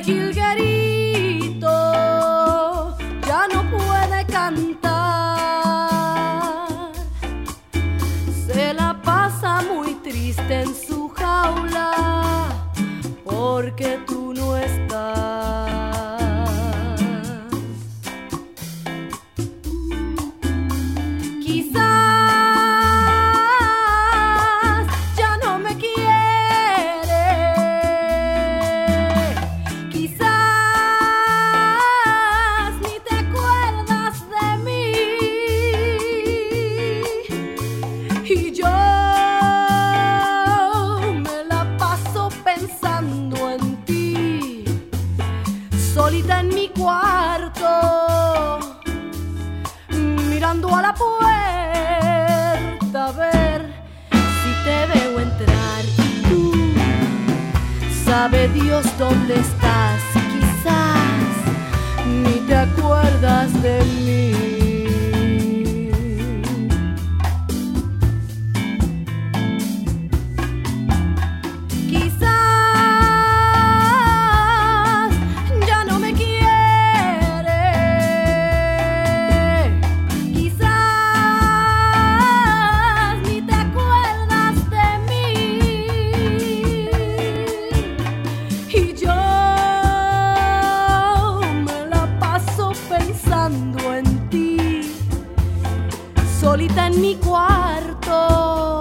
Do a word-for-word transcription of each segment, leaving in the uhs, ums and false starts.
jilguerito ya no puede cantar. Se la pasa muy triste en su jaula porque tú no estás. Quizás ya no me quiere, quizás ni te acuerdas de mí, y yo me la paso pensando en ti, solita en mi cuarto, mirando a la puerta a ver si te veo entrar, y tú, sabe Dios dónde estás, quizás ni te acuerdas de mí. Solita en mi cuarto,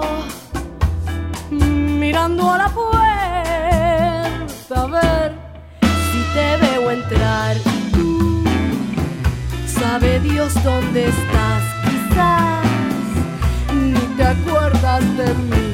mirando a la puerta a ver si te veo entrar, y tú, sabe Dios dónde estás, quizás ni te acuerdas de mí.